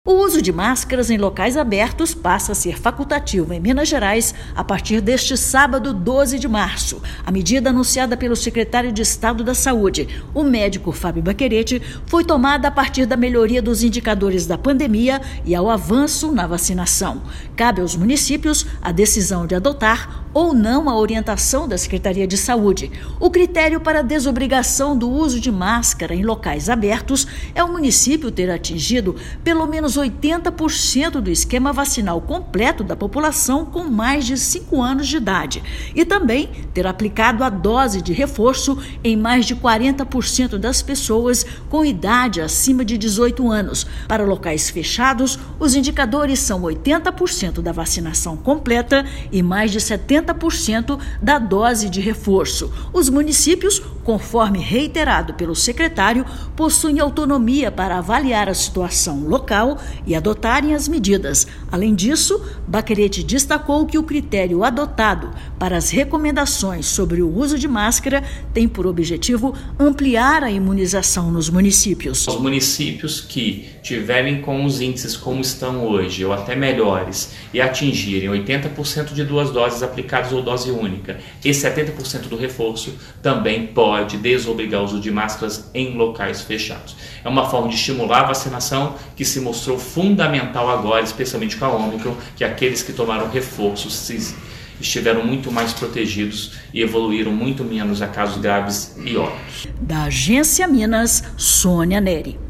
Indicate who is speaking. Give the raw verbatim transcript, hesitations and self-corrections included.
Speaker 1: O uso de máscaras em locais abertos passa a ser facultativo em Minas Gerais a partir deste sábado, doze de março. A medida anunciada pelo secretário de Estado da Saúde, o médico Fábio Baccherete, foi tomada a partir da melhoria dos indicadores da pandemia e ao avanço na vacinação. Cabe aos municípios a decisão de adotar ou não a orientação da Secretaria de Saúde. O critério para a desobrigação do uso de máscara em locais abertos é o município ter atingido pelo menos oitenta por cento do esquema vacinal completo da população com mais de cinco anos de idade e também ter aplicado a dose de reforço em mais de quarenta por cento das pessoas com idade acima de dezoito anos. Para locais fechados, os indicadores são oitenta por cento da vacinação completa e mais de setenta por cento da dose de reforço. Os municípios, conforme reiterado pelo secretário, possuem autonomia para avaliar a situação local e adotarem as medidas. Além disso, Baccherete destacou que o critério adotado para as recomendações sobre o uso de máscara tem por objetivo ampliar a imunização nos municípios.
Speaker 2: Os municípios que tiverem com os índices como estão hoje, ou até melhores, e atingirem oitenta por cento de duas doses aplicadas ou dose única e setenta por cento do reforço, também pode desobrigar o uso de máscaras em locais fechados. É uma forma de estimular a vacinação que se mostrou fundamental agora, especialmente com a Ômicron, que aqueles que tomaram reforço se estiveram muito mais protegidos e evoluíram muito menos a casos graves e óbitos.
Speaker 1: Da Agência Minas, Sônia Neri.